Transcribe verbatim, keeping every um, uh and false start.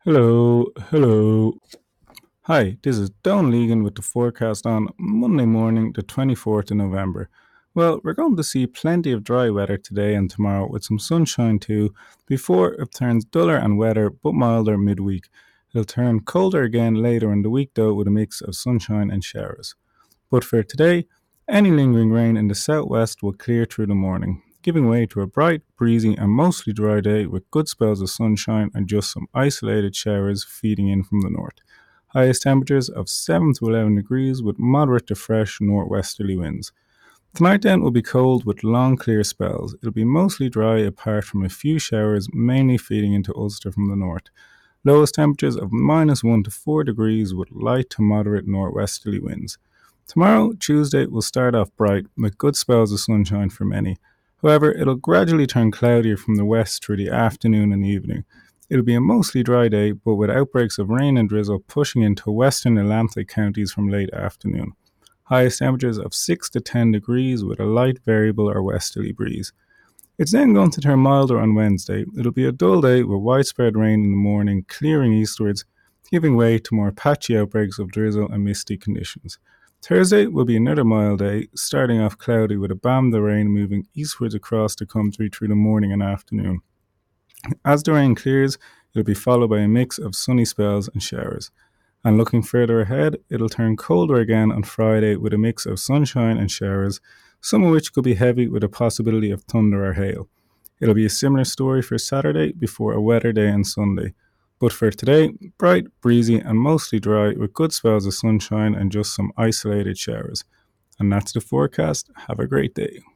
Hello, hello. Hi, this is Don Legan with the forecast on Monday morning, the twenty-fourth of November. Well, we're going to see plenty of dry weather today and tomorrow with some sunshine too, before it turns duller and wetter but milder midweek. It'll turn colder again later in the week though with a mix of sunshine and showers. But for today, any lingering rain in the southwest will clear through the morning, giving way to a bright, breezy, and mostly dry day with good spells of sunshine and just some isolated showers feeding in from the north. Highest temperatures of seven to eleven degrees with moderate to fresh northwesterly winds. Tonight then will be cold with long clear spells. It'll be mostly dry apart from a few showers, mainly feeding into Ulster from the north. Lowest temperatures of minus one to four degrees with light to moderate northwesterly winds. Tomorrow, Tuesday, will start off bright with good spells of sunshine for many. However, it'll gradually turn cloudier from the west through the afternoon and evening. It'll be a mostly dry day, but with outbreaks of rain and drizzle pushing into western Atlantic counties from late afternoon. Highest temperatures of six to ten degrees with a light variable or westerly breeze. It's then going to turn milder on Wednesday. It'll be a dull day with widespread rain in the morning, clearing eastwards, giving way to more patchy outbreaks of drizzle and misty conditions. Thursday will be another mild day, starting off cloudy with a band of rain moving eastwards across the country through the morning and afternoon. As the rain clears, it'll be followed by a mix of sunny spells and showers. And looking further ahead, it'll turn colder again on Friday with a mix of sunshine and showers, some of which could be heavy with a possibility of thunder or hail. It'll be a similar story for Saturday before a wetter day on Sunday. But for today, bright, breezy, and mostly dry with good spells of sunshine and just some isolated showers. And that's the forecast. Have a great day.